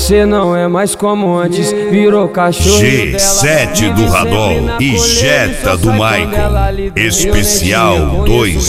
Cê não é mais como antes, virou cachorro G7 do Radol e Jetta do Michael, especial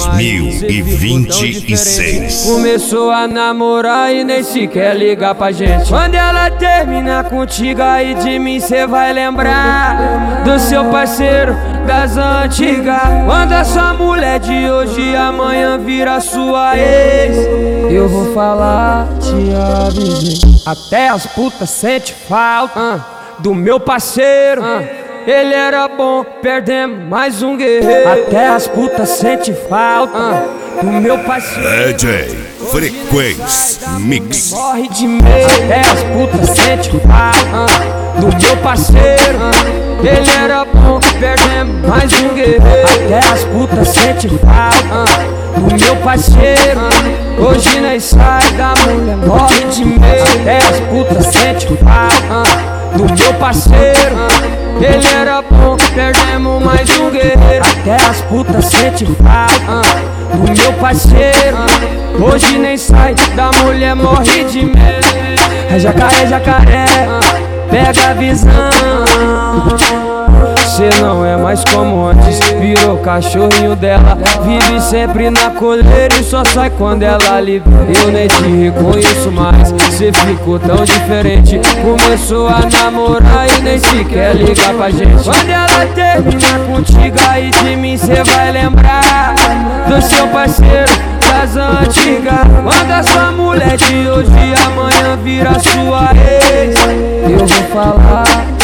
2026. Começou a namorar e nem sequer ligar pra gente. Quando ela terminar contigo, aí de mim cê vai lembrar do seu parceiro das antigas. Quando a sua mulher de hoje amanhã vira sua ex, eu vou falar, te avisei. Até as putas sente falta do meu parceiro. Ele era bom, perdemos mais um guerreiro. Até as putas sente falta do meu parceiro. DJ Frequência Mix. Morre de medo. Até as putas sente falta do meu parceiro. Ele era bom, perdemos mais um guerreiro. Até as putas sente falta do meu parceiro. Hoje nós sai da mulher, morre de medo. Até as putas sente falta do meu parceiro. Ele era bom, perdemos mais um guerreiro. Até as putas sente falta do meu parceiro. Hoje nem sai da mulher, morre de medo. É jacaré, jacaré, pega a visão. Cê não é mais como antes, virou cachorrinho dela. Vive sempre na coleira e só sai quando ela lhe vê. Eu nem te reconheço mais, cê ficou tão diferente. Começou a namorar e nem sequer liga pra gente. Quando ela terminar contigo, aí de mim cê vai lembrar do seu parceiro das antigas. Quando a sua mulher de hoje amanhã vira sua ex, eu vou falar,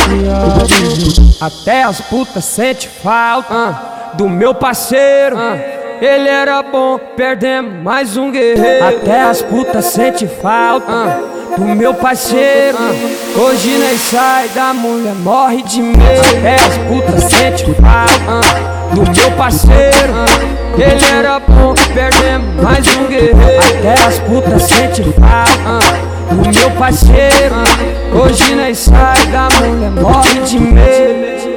até as putas sente falta do meu parceiro. Ele era bom, perdemos mais um guerreiro. Até as putas sente falta do meu parceiro. Hoje nós sai da mulher, morre de medo. Até as putas sente falta do meu parceiro. Ele era bom, perdemos mais um guerreiro. Até as putas sente falta do meu parceiro. Hoje nós sai da mulher, morre de medo.